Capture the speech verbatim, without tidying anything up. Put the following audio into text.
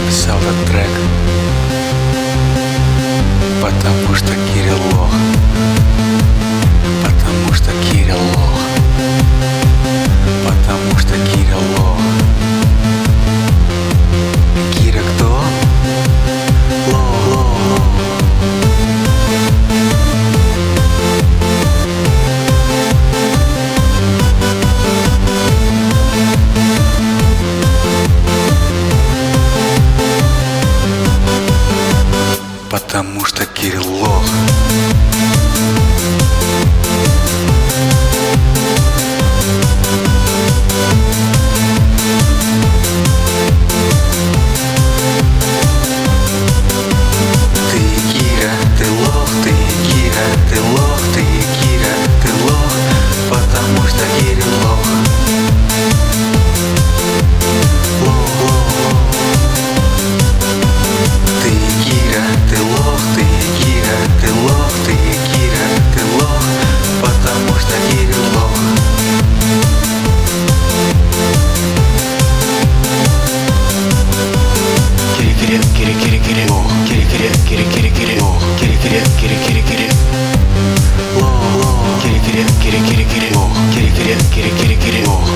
написал этот трек, потому что Кирилл лох. Потому что Кирилл лох. Потому что Кирилл лох. Киря кто? Лох, лох, лох. Потому что Кирилл лох. Ты Киря, ты лох, ты Киря, ты лох, ты Киря, ты лох, потому что Кирилл лох. Лох, лох, лох. Ты Киря, ты лох, ты Киря, ты лох, ты Киря, ты лох, потому что Кирилл лох. Кири-кири, кири-кири-кири, лох. Кири-кири, кири-кири-кири, лох. Кири-кири, кири-кири-кири, лох, лох. Кири-кири, кири-кири-кири, лох. Кири-кири, кири-кири-кири, лох.